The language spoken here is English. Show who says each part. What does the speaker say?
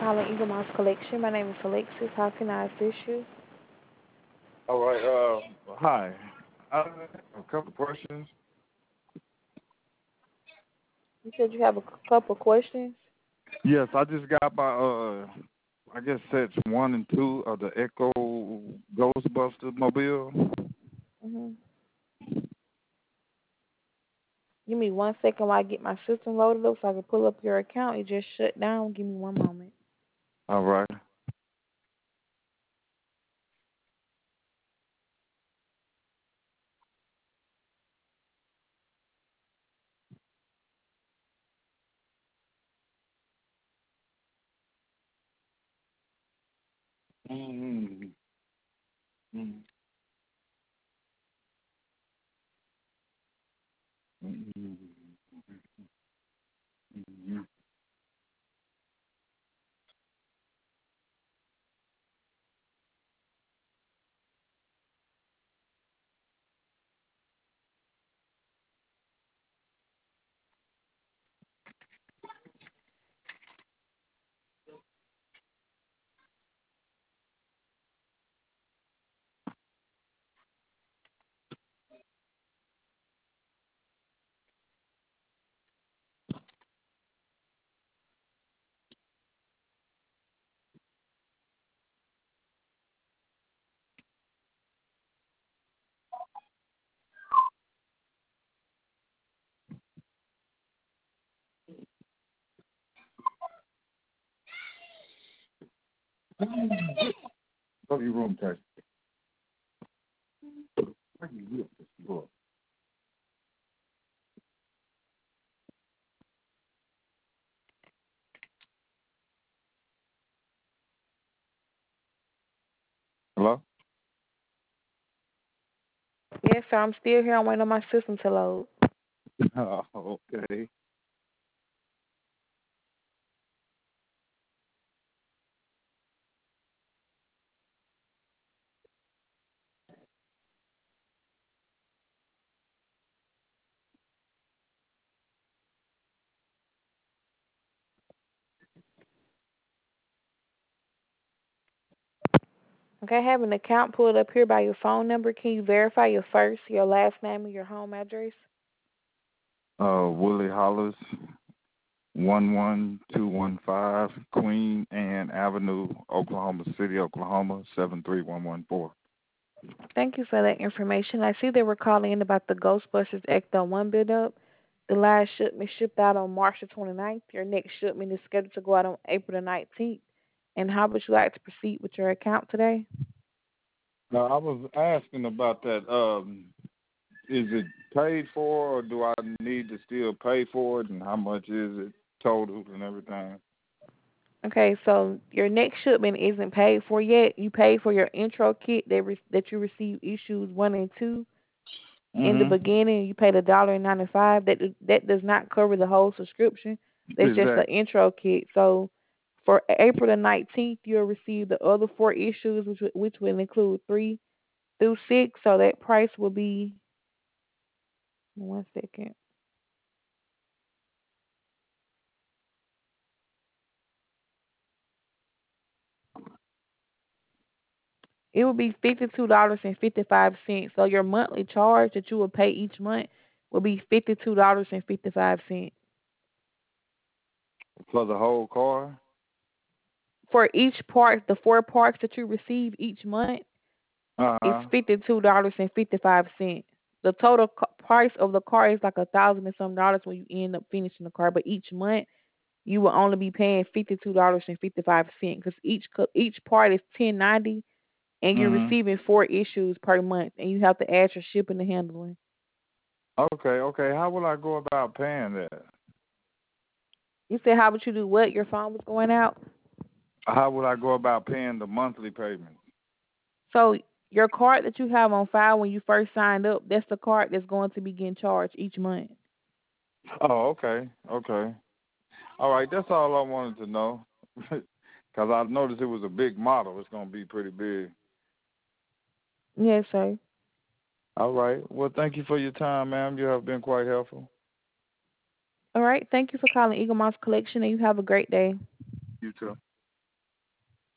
Speaker 1: calling Eagle Mouse Collection. My name is Alexis. How can I assist you?
Speaker 2: All right. Hi. I have a couple questions.
Speaker 1: You said you have a couple questions.
Speaker 2: Yes, I just got my I guess sets 1 and 2 of the Echo Ghostbuster mobile.
Speaker 1: hmm Give me 1 second while I get my system loaded up so I can pull up your account. It just shut down. Give me one moment.
Speaker 2: All right. Mm-hmm. Mm-hmm. Mm-hmm. Go to your room, Cash. Where you live? Go. Hello?
Speaker 1: Yes, sir. I'm still here. I'm waiting on my system to load.
Speaker 2: Oh, okay.
Speaker 1: Okay, I have an account pulled up here by your phone number. Can you verify your first, your last name, and your home address?
Speaker 2: Willie Hollis, 11215 Queen Anne Avenue, Oklahoma City, Oklahoma, 73114.
Speaker 1: Thank you for that information. I see they were calling in about the Ghostbusters Ecto 1 build-up. The last shipment shipped out on March the 29th. Your next shipment is scheduled to go out on April the 19th. And how would you like to proceed with your account today?
Speaker 2: Now, I was asking about that. Is it paid for, or do I need to still pay for it, and how much is it total and everything?
Speaker 1: Okay, so your next shipment isn't paid for yet. You paid for your intro kit that you received issues 1 and 2. In the
Speaker 2: Mm-hmm.
Speaker 1: beginning, you paid $1.95. That does not cover the whole subscription. That's just the
Speaker 2: Exactly.
Speaker 1: intro kit. So for April the 19th, you'll receive the other 4 issues, which will include 3 through 6. So that price will be 1 second. It will be $52.55. So your monthly charge that you will pay each month will be $52.55.
Speaker 2: For the whole car?
Speaker 1: For each part, the 4 parts that you receive each month, it's
Speaker 2: Uh-huh.
Speaker 1: $52.55. The total price of the car is like $1,000 and some dollars when you end up finishing the car, but each month you will only be paying $52.55 because each part is $10.90, and you're
Speaker 2: Mm-hmm.
Speaker 1: receiving 4 issues per month, and you have to add your shipping and handling.
Speaker 2: Okay. How will I go about paying that?
Speaker 1: You said how would you do what? Your phone was going out.
Speaker 2: How would I go about paying the monthly payment?
Speaker 1: So your card that you have on file when you first signed up, that's the card that's going to be getting charged each month.
Speaker 2: Oh, okay. All right, that's all I wanted to know. Because I noticed it was a big model. It's going to be pretty big.
Speaker 1: Yes, sir.
Speaker 2: All right. Well, thank you for your time, ma'am. You have been quite helpful.
Speaker 1: All right. Thank you for calling Eagle Mouse Collection, and you have a great day.
Speaker 2: You too.